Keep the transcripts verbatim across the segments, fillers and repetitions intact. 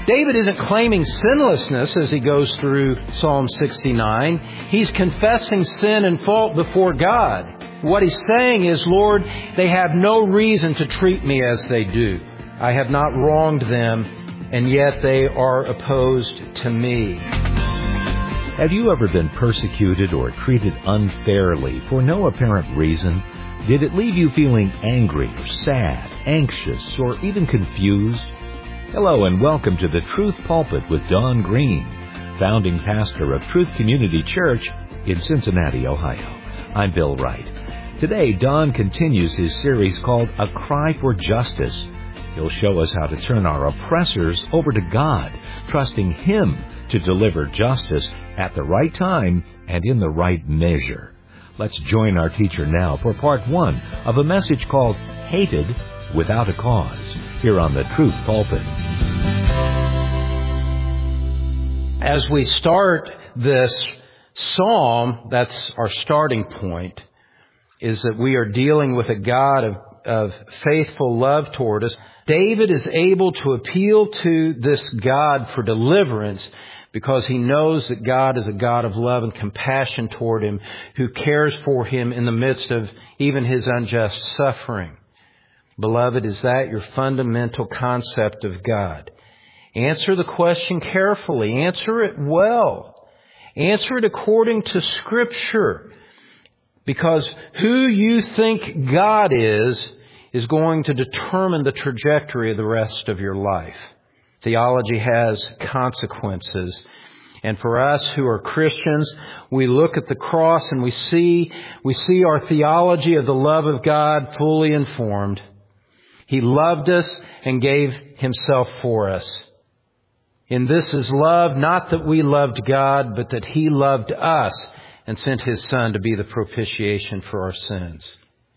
David isn't claiming sinlessness as he goes through Psalm sixty-nine. He's confessing sin and fault before God. What he's saying is, Lord, they have no reason to treat me as they do. I have not wronged them, and yet they are opposed to me. Have you ever been persecuted or treated unfairly for no apparent reason? Did it leave you feeling angry or sad, anxious, or even confused? Hello and welcome to the Truth Pulpit with Don Green, founding pastor of Truth Community Church in Cincinnati, Ohio. I'm Bill Wright. Today, Don continues his series called A Cry for Justice. He'll show us how to turn our oppressors over to God, trusting Him to deliver justice at the right time and in the right measure. Let's join our teacher now for part one of a message called Hated Without a Cause, here on the Truth Pulpit. As we start this psalm, that's our starting point, is that we are dealing with a God of, of faithful love toward us. David is able to appeal to this God for deliverance because he knows that God is a God of love and compassion toward him, who cares for him in the midst of even his unjust suffering. Beloved, is that your fundamental concept of God? Answer the question carefully. Answer it well. Answer it according to Scripture. Because who you think God is, is going to determine the trajectory of the rest of your life. Theology has consequences. And for us who are Christians, we look at the cross and we see, we see our theology of the love of God fully informed. He loved us and gave Himself for us. In this is love, not that we loved God, but that He loved us and sent His Son to be the propitiation for our sins.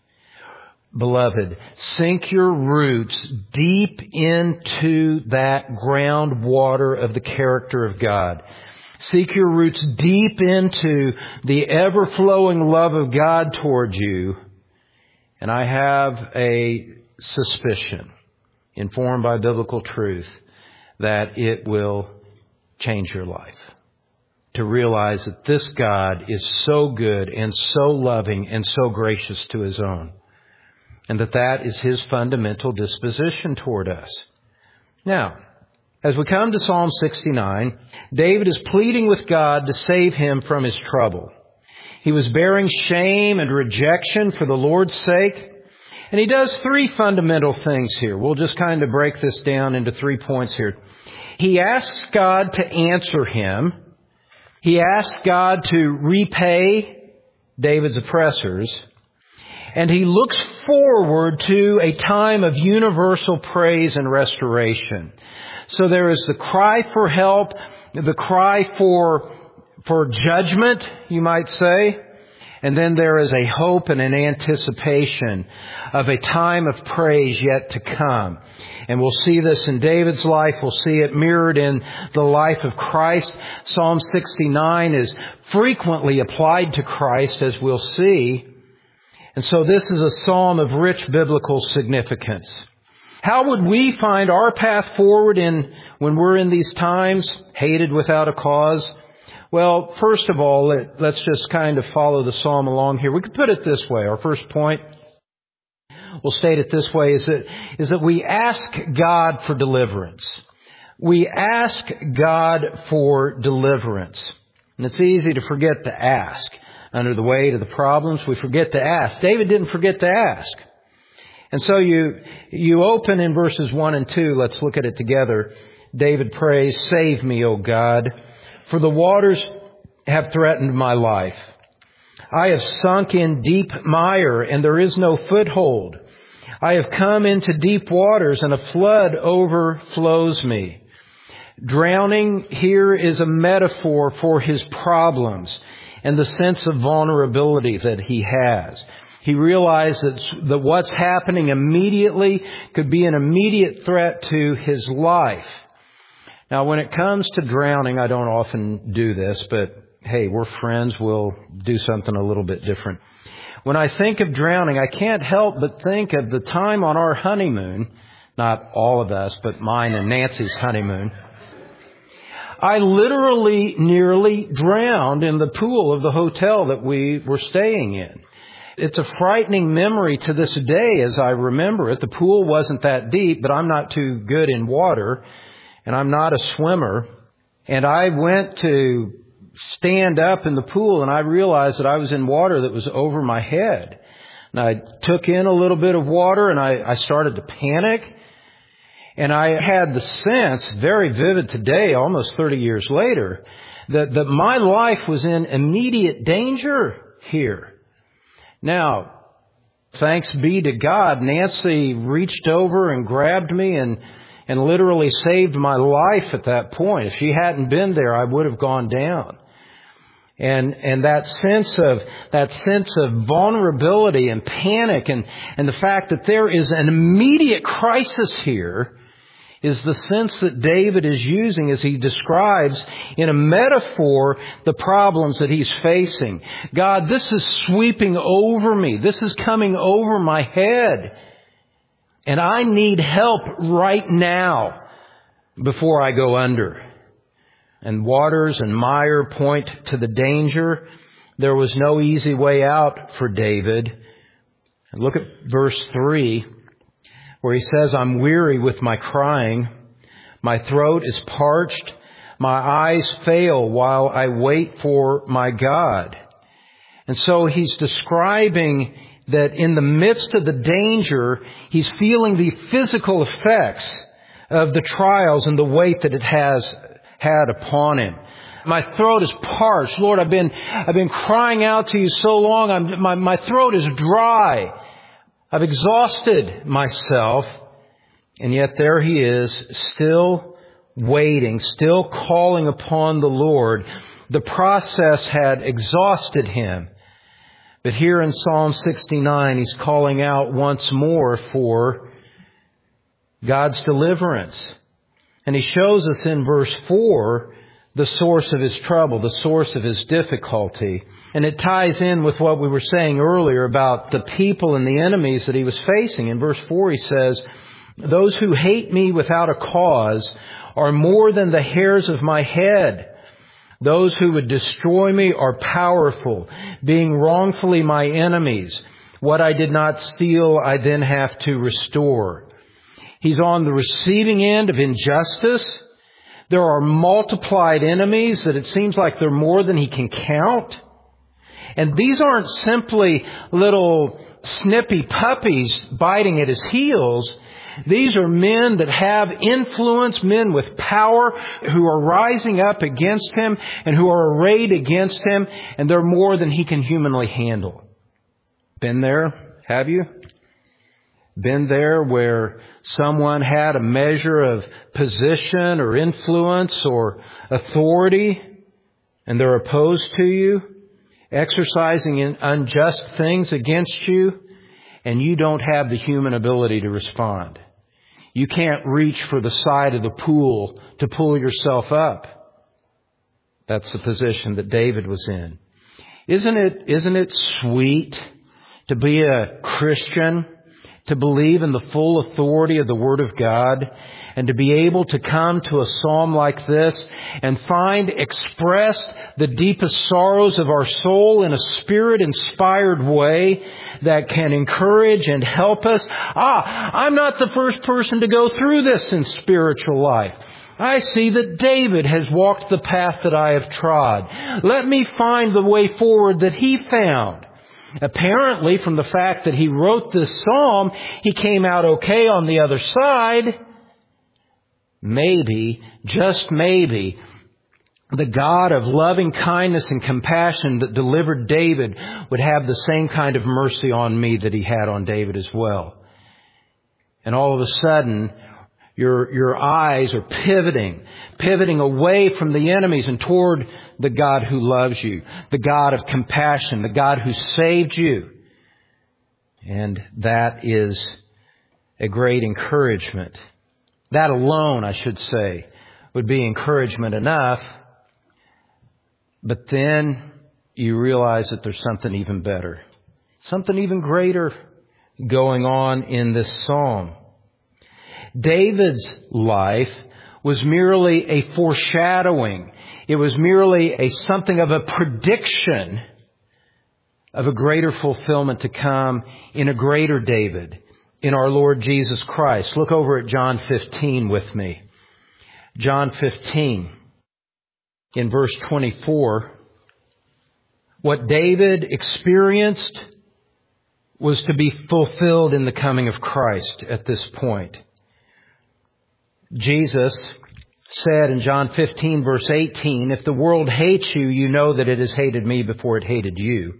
Beloved, sink your roots deep into that groundwater of the character of God. Sink your roots deep into the ever-flowing love of God toward you. And I have a suspicion, informed by biblical truth, that it will change your life. To realize that this God is so good and so loving and so gracious to His own. And that that is His fundamental disposition toward us. Now, as we come to Psalm sixty-nine, David is pleading with God to save him from his trouble. He was bearing shame and rejection for the Lord's sake. And he does three fundamental things here. We'll just kind of break this down into three points here. He asks God to answer him. He asks God to repay David's oppressors. And he looks forward to a time of universal praise and restoration. So there is the cry for help, the cry for, for judgment, you might say. And then there is a hope and an anticipation of a time of praise yet to come. And we'll see this in David's life. We'll see it mirrored in the life of Christ. Psalm sixty-nine is frequently applied to Christ, as we'll see. And so this is a psalm of rich biblical significance. How would we find our path forward in when we're in these times, hated without a cause? Well, first of all, let, let's just kind of follow the psalm along here. We could put it this way. Our first point, we'll state it this way, is that, is that we ask God for deliverance. We ask God for deliverance. And it's easy to forget to ask. Under the weight of the problems, we forget to ask. David didn't forget to ask. And so you, you open in verses one and two. Let's look at it together. David prays, "Save me, O God, for the waters have threatened my life. I have sunk in deep mire, and there is no foothold. I have come into deep waters, and a flood overflows me." Drowning here is a metaphor for his problems and the sense of vulnerability that he has. He realized that, that what's happening immediately could be an immediate threat to his life. Now, when it comes to drowning, I don't often do this, but hey, we're friends. We'll do something a little bit different. When I think of drowning, I can't help but think of the time on our honeymoon, not all of us, but mine and Nancy's honeymoon. I literally nearly drowned in the pool of the hotel that we were staying in. It's a frightening memory to this day as I remember it. The pool wasn't that deep, but I'm not too good in water, and I'm not a swimmer. And I went to stand up in the pool, and I realized that I was in water that was over my head. And I took in a little bit of water, and I, I started to panic. And I had the sense, very vivid today, almost thirty years later, that, that my life was in immediate danger here. Now, thanks be to God, Nancy reached over and grabbed me and, and literally saved my life at that point. If she hadn't been there, I would have gone down. And, and that sense of, that sense of vulnerability and panic and, and the fact that there is an immediate crisis here is the sense that David is using as he describes in a metaphor the problems that he's facing. God, this is sweeping over me. This is coming over my head. And I need help right now before I go under. And waters and mire point to the danger. There was no easy way out for David. And look at verse three. Where he says, I'm weary with my crying. My throat is parched. My eyes fail while I wait for my God. And so he's describing that in the midst of the danger, he's feeling the physical effects of the trials and the weight that it has had upon him. My throat is parched. Lord, I've been, I've been crying out to you so long. I'm, my, my throat is dry. I've exhausted myself, and yet there he is, still waiting, still calling upon the Lord. The process had exhausted him. But here in Psalm sixty-nine, he's calling out once more for God's deliverance. And he shows us in verse four the source of his trouble, the source of his difficulty. And it ties in with what we were saying earlier about the people and the enemies that he was facing. In verse four he says, those who hate me without a cause are more than the hairs of my head. Those who would destroy me are powerful, being wrongfully my enemies. What I did not steal, I then have to restore. He's on the receiving end of injustice. There are multiplied enemies that it seems like they're more than he can count. And these aren't simply little snippy puppies biting at his heels. These are men that have influence, men with power who are rising up against him and who are arrayed against him, and they're more than he can humanly handle. Been there, have you? Been there where someone had a measure of position or influence or authority and they're opposed to you, exercising unjust things against you, and you don't have the human ability to respond. You can't reach for the side of the pool to pull yourself up. That's the position that David was in. Isn't it, isn't it sweet to be a Christian, to believe in the full authority of the Word of God, and to be able to come to a psalm like this and find expressed the deepest sorrows of our soul in a Spirit-inspired way that can encourage and help us? Ah, I'm not the first person to go through this in spiritual life. I see that David has walked the path that I have trod. Let me find the way forward that he found. Apparently, from the fact that he wrote this psalm, he came out okay on the other side. Maybe, just maybe, the God of loving kindness and compassion that delivered David would have the same kind of mercy on me that he had on David as well. And all of a sudden, your, your eyes are pivoting, pivoting away from the enemies and toward the God who loves you, the God of compassion, the God who saved you. And that is a great encouragement. That alone, I should say, would be encouragement enough. But then you realize that there's something even better, something even greater going on in this psalm. David's life was merely a foreshadowing. It was merely a something of a prediction of a greater fulfillment to come in a greater David, in our Lord Jesus Christ. Look over at John fifteen with me. John fifteen, in verse twenty-four. What David experienced was to be fulfilled in the coming of Christ at this point. Jesus said in John fifteen, verse eighteen, if the world hates you, you know that it has hated me before it hated you.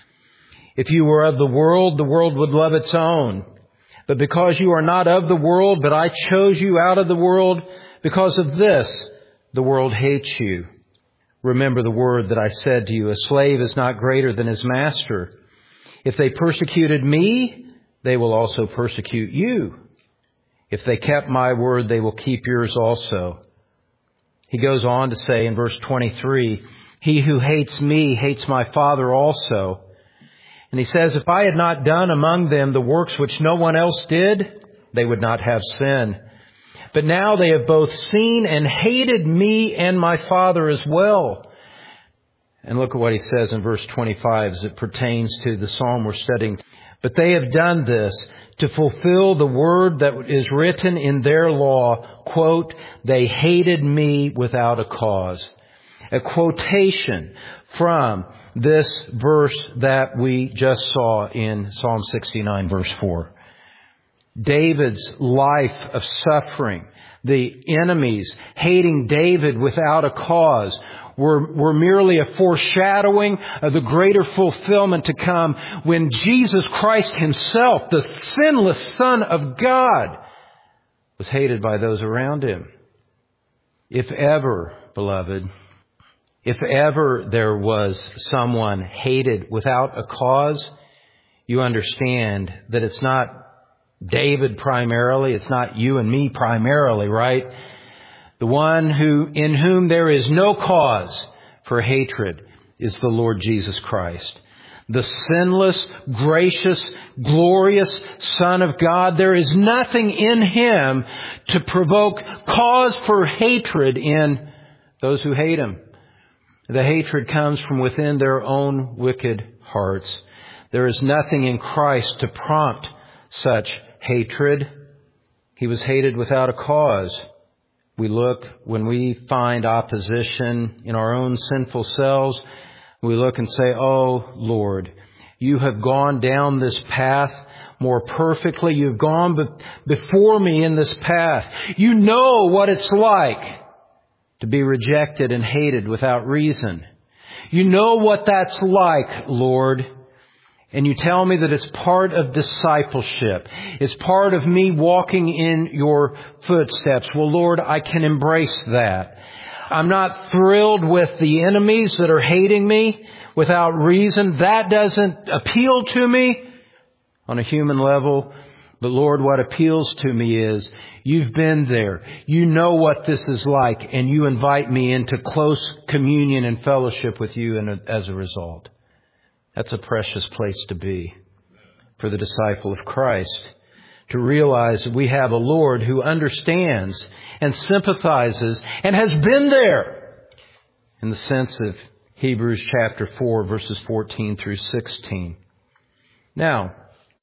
If you were of the world, the world would love its own. But because you are not of the world, but I chose you out of the world, because of this, the world hates you. Remember the word that I said to you, a slave is not greater than his master. If they persecuted me, they will also persecute you. If they kept my word, they will keep yours also. He goes on to say in verse twenty-three, he who hates me hates my Father also. And he says, if I had not done among them the works which no one else did, they would not have sin. But now they have both seen and hated me and my Father as well. And look at what he says in verse twenty-five as it pertains to the psalm we're studying. But they have done this to fulfill the word that is written in their law, quote, they hated me without a cause. A quotation from this verse that we just saw in Psalm sixty-nine, verse four. David's life of suffering, the enemies hating David without a cause, were, were merely a foreshadowing of the greater fulfillment to come when Jesus Christ himself, the sinless Son of God, was hated by those around him. If ever, beloved, if ever there was someone hated without a cause, you understand that it's not David primarily, it's not you and me primarily, right? The one who, in whom there is no cause for hatred is the Lord Jesus Christ. The sinless, gracious, glorious Son of God. There is nothing in him to provoke cause for hatred in those who hate him. The hatred comes from within their own wicked hearts. There is nothing in Christ to prompt such hatred. He was hated without a cause. We look, when we find opposition in our own sinful selves, we look and say, oh, Lord, you have gone down this path more perfectly. You've gone be- before me in this path. You know what it's like to be rejected and hated without reason. You know what that's like, Lord. And you tell me that it's part of discipleship. It's part of me walking in your footsteps. Well, Lord, I can embrace that. I'm not thrilled with the enemies that are hating me without reason. That doesn't appeal to me on a human level. But Lord, what appeals to me is you've been there. You know what this is like, and you invite me into close communion and fellowship with you and as a result. That's a precious place to be for the disciple of Christ, to realize that we have a Lord who understands and sympathizes and has been there in the sense of Hebrews chapter four, verses fourteen through sixteen. Now,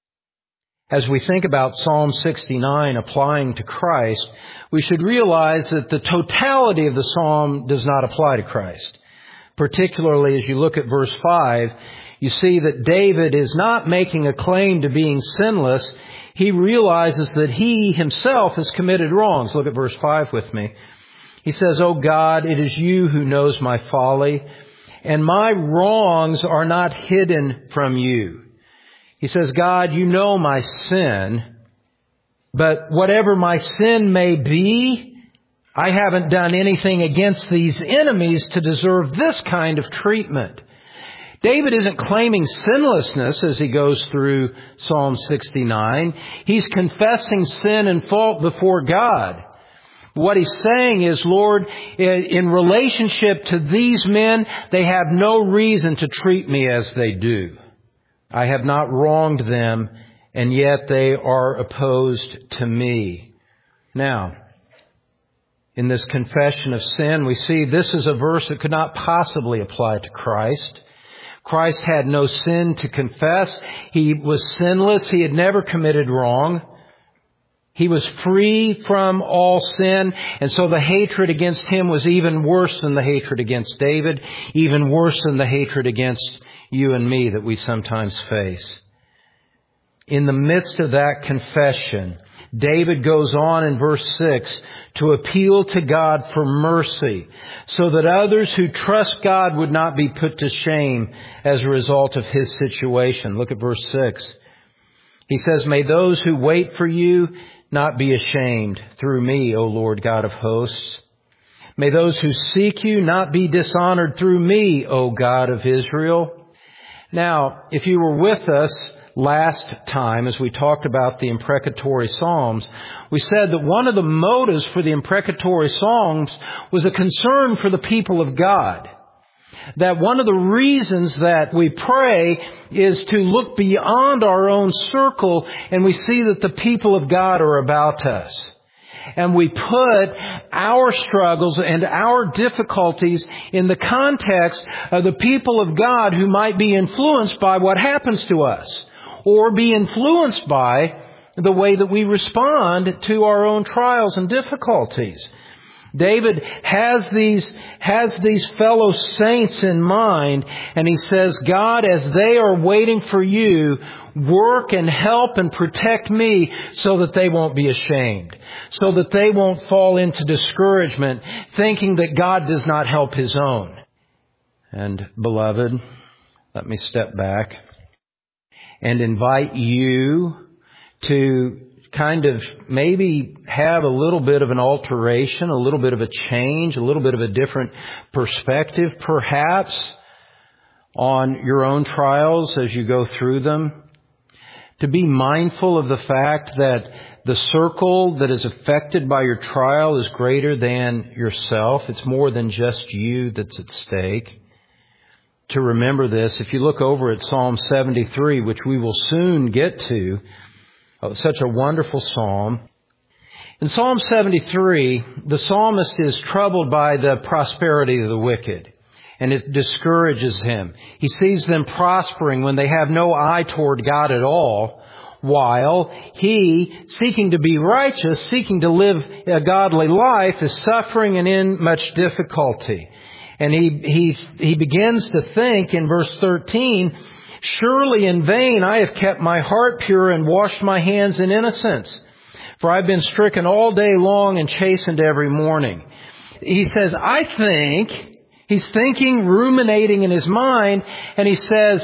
as we think about Psalm sixty-nine applying to Christ, we should realize that the totality of the psalm does not apply to Christ. Particularly as you look at verse five, you see that David is not making a claim to being sinless. He realizes that he himself has committed wrongs. Look at verse five with me. He says, "O God, it is you who knows my folly, and my wrongs are not hidden from you." He says, God, you know my sin, but whatever my sin may be, I haven't done anything against these enemies to deserve this kind of treatment. David isn't claiming sinlessness as he goes through Psalm sixty-nine. He's confessing sin and fault before God. What he's saying is, Lord, in relationship to these men, they have no reason to treat me as they do. I have not wronged them, and yet they are opposed to me. Now, In this confession of sin, we see this is a verse that could not possibly apply to Christ. Christ had no sin to confess. He was sinless. He had never committed wrong. He was free from all sin, and so the hatred against him was even worse than the hatred against David, even worse than the hatred against you and me that we sometimes face. In the midst of that confession, David goes on in verse six to appeal to God for mercy so that others who trust God would not be put to shame as a result of his situation. Look at verse six. He says, "May those who wait for you not be ashamed through me, O Lord God of hosts. May those who seek you not be dishonored through me, O God of Israel." Now, if you were with us last time as we talked about the imprecatory psalms, we said that one of the motives for the imprecatory psalms was a concern for the people of God. That one of the reasons that we pray is to look beyond our own circle, and we see that the people of God are about us. And we put our struggles and our difficulties in the context of the people of God who might be influenced by what happens to us, or be influenced by the way that we respond to our own trials and difficulties. David has these, has these fellow saints in mind, and he says, God, as they are waiting for you, work and help and protect me so that they won't be ashamed, so that they won't fall into discouragement, thinking that God does not help his own. And beloved, let me step back and invite you to kind of maybe have a little bit of an alteration, a little bit of a change, a little bit of a different perspective, perhaps, on your own trials as you go through them. To be mindful of the fact that the circle that is affected by your trial is greater than yourself. It's more than just you that's at stake. To remember this, if you look over at Psalm seventy-three, which we will soon get to, oh, such a wonderful psalm. In Psalm seventy-three, the psalmist is troubled by the prosperity of the wicked, and it discourages him. He sees them prospering when they have no eye toward God at all, while he, seeking to be righteous, seeking to live a godly life, is suffering and in much difficulty. And he, he, he begins to think in verse thirteen, "Surely in vain I have kept my heart pure and washed my hands in innocence. For I've been stricken all day long and chastened every morning." He says, I think, he's thinking, ruminating in his mind, and he says,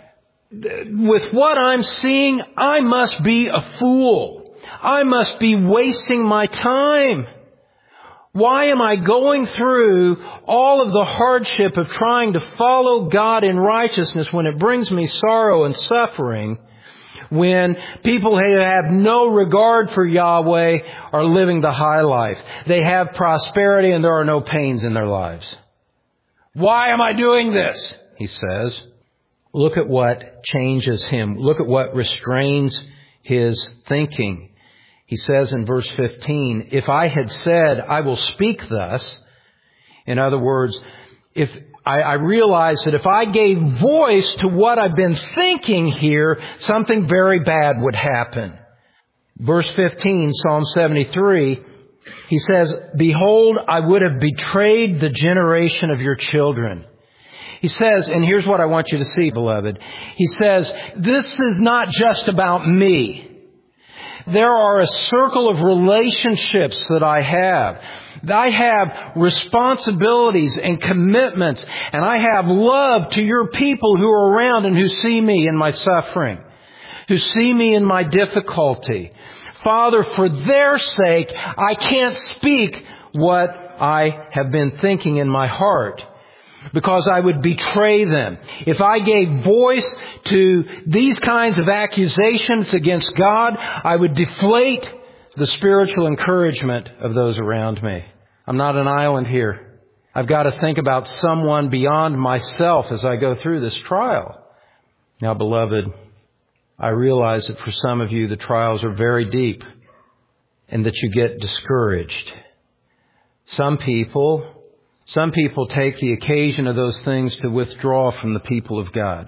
with what I'm seeing, I must be a fool. I must be wasting my time. Why am I going through all of the hardship of trying to follow God in righteousness when it brings me sorrow and suffering, when people who have no regard for Yahweh are living the high life? They have prosperity and there are no pains in their lives. Why am I doing this? He says. Look at what changes him. Look at what restrains his thinking. He says in verse fifteen, "If I had said, I will speak thus," in other words, if I, I realize that if I gave voice to what I've been thinking here, something very bad would happen. Verse fifteen, Psalm seventy-three, he says, "Behold, I would have betrayed the generation of your children." He says, and here's what I want you to see, beloved. He says, this is not just about me. There are a circle of relationships that I have. I have responsibilities and commitments, and I have love to your people who are around and who see me in my suffering, who see me in my difficulty. Father, for their sake, I can't speak what I have been thinking in my heart, because I would betray them. If I gave voice to these kinds of accusations against God, I would deflate the spiritual encouragement of those around me. I'm not an island here. I've got to think about someone beyond myself as I go through this trial. Now, beloved, I realize that for some of you the trials are very deep and that you get discouraged. Some people, some people take the occasion of those things to withdraw from the people of God,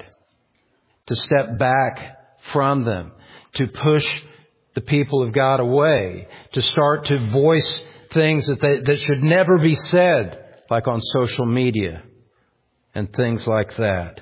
to step back from them, to push the people of God away, to start to voice things that they, that should never be said, like on social media and things like that.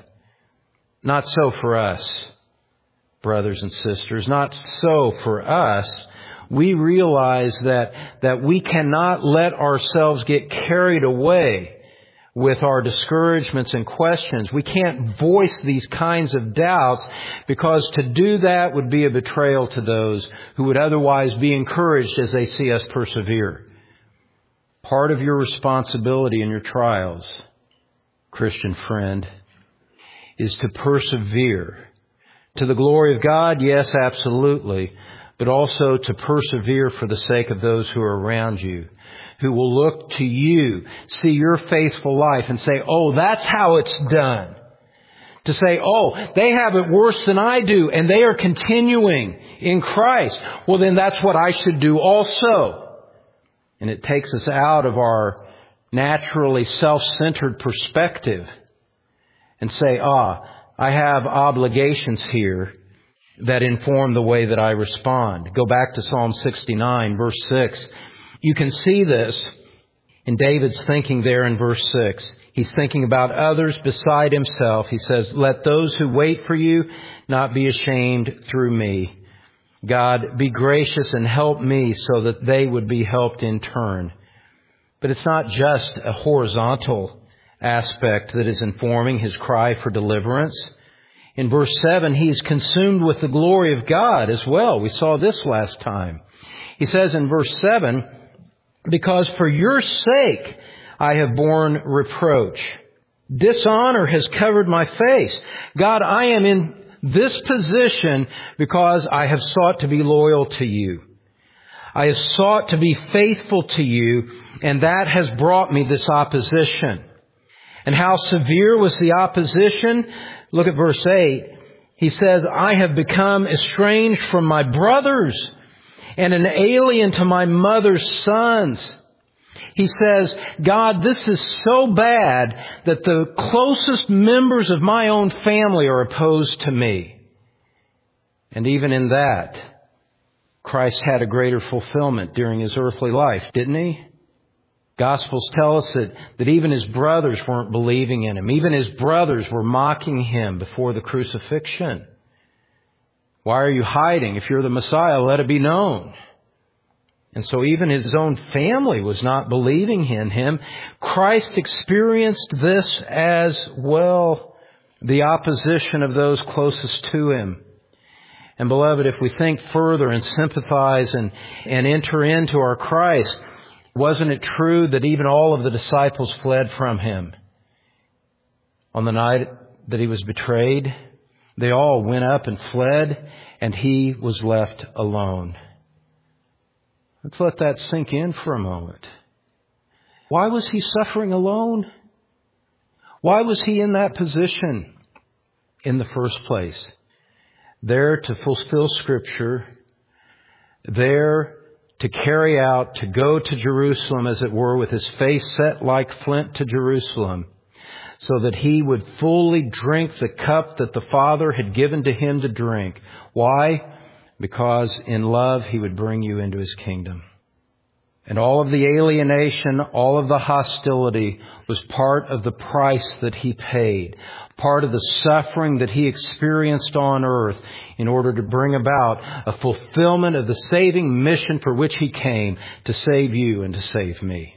Not so for us, brothers and sisters. Not so for us. We realize that, that we cannot let ourselves get carried away with our discouragements and questions. We can't voice these kinds of doubts, because to do that would be a betrayal to those who would otherwise be encouraged as they see us persevere. Part of your responsibility in your trials, Christian friend, is to persevere. To the glory of God, yes, absolutely, but also to persevere for the sake of those who are around you, who will look to you, see your faithful life and say, oh, that's how it's done. To say, oh, they have it worse than I do, and they are continuing in Christ. Well, then that's what I should do also. And it takes us out of our naturally self-centered perspective and say, ah, I have obligations here that inform the way that I respond. Go back to Psalm sixty-nine, verse six. You can see this in David's thinking there in verse six. He's thinking about others beside himself. He says, let those who wait for you not be ashamed through me. God, be gracious and help me so that they would be helped in turn. But it's not just a horizontal aspect that is informing his cry for deliverance. In verse seven, he's consumed with the glory of God as well. We saw this last time. He says in verse seven, because for your sake I have borne reproach. Dishonor has covered my face. God, I am in this position because I have sought to be loyal to you. I have sought to be faithful to you, and that has brought me this opposition. And how severe was the opposition? Look at verse eight. He says, I have become estranged from my brothers and an alien to my mother's sons. He says, God, this is so bad that the closest members of my own family are opposed to me. And even in that, Christ had a greater fulfillment during his earthly life, didn't he? Gospels tell us that, that even his brothers weren't believing in him. Even his brothers were mocking him before the crucifixion. Why are you hiding? If you're the Messiah, let it be known. And so even his own family was not believing in him. Christ experienced this as well, the opposition of those closest to him. And beloved, if we think further and sympathize and, and enter into our Christ, wasn't it true that even all of the disciples fled from him? On the night that he was betrayed, they all went up and fled, and he was left alone. Let's let that sink in for a moment. Why was he suffering alone? Why was he in that position in the first place? There to fulfill Scripture, there to carry out, to go to Jerusalem, as it were, with his face set like flint to Jerusalem, so that he would fully drink the cup that the Father had given to him to drink. Why? Because in love he would bring you into his kingdom. And all of the alienation, all of the hostility was part of the price that he paid, part of the suffering that he experienced on earth in order to bring about a fulfillment of the saving mission for which he came, to save you and to save me.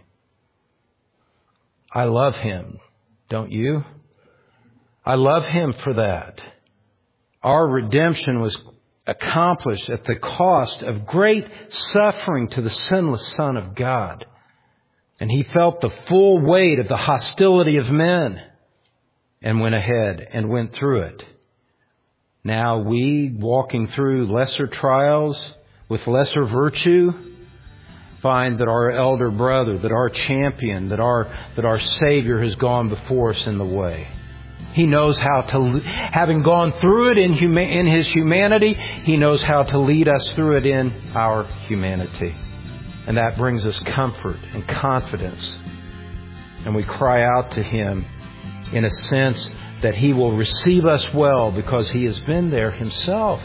I love him, don't you? I love him for that. Our redemption was accomplished at the cost of great suffering to the sinless Son of God. And he felt the full weight of the hostility of men and went ahead and went through it. Now we, walking through lesser trials with lesser virtue, find that our elder brother, that our champion, that our, that our Savior has gone before us in the way. He knows how to, having gone through it in, huma- in his humanity, he knows how to lead us through it in our humanity. And that brings us comfort and confidence. And we cry out to Him in a sense that He will receive us well because He has been there Himself.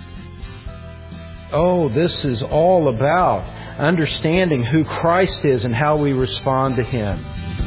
Oh, this is all about understanding who Christ is and how we respond to Him.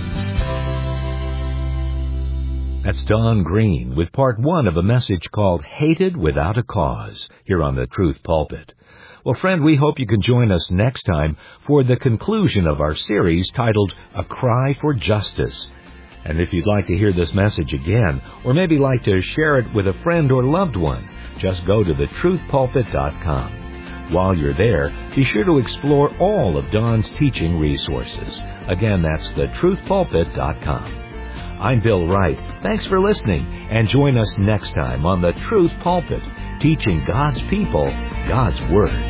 That's Don Green with part one of a message called Hated Without a Cause here on the Truth Pulpit. Well, friend, we hope you can join us next time for the conclusion of our series titled A Cry for Justice. And if you'd like to hear this message again, or maybe like to share it with a friend or loved one, just go to the truth pulpit dot com. While you're there, be sure to explore all of Don's teaching resources. Again, that's the truth pulpit dot com. I'm Bill Wright. Thanks for listening, and join us next time on the Truth Pulpit, teaching God's people God's Word.